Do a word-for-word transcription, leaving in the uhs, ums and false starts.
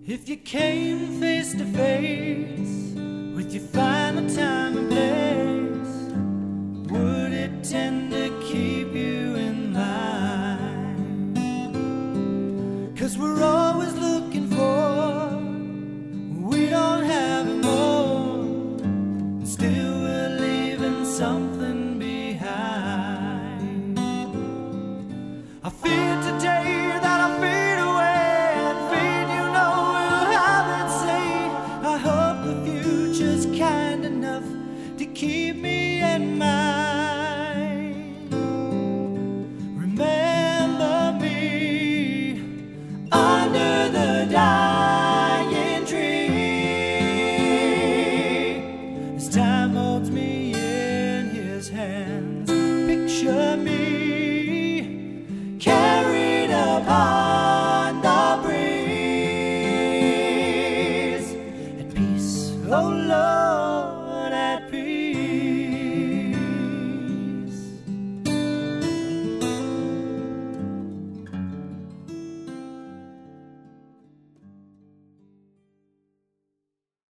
If you came face to face with your final time and place, would it tend to keep you in line? 'Cause we're always looking for, we don't have it more, still we're leaving something behind. I fear today that I'll fade away, and fade you know we'll have it say. I hope the future's kind enough to keep me in mind.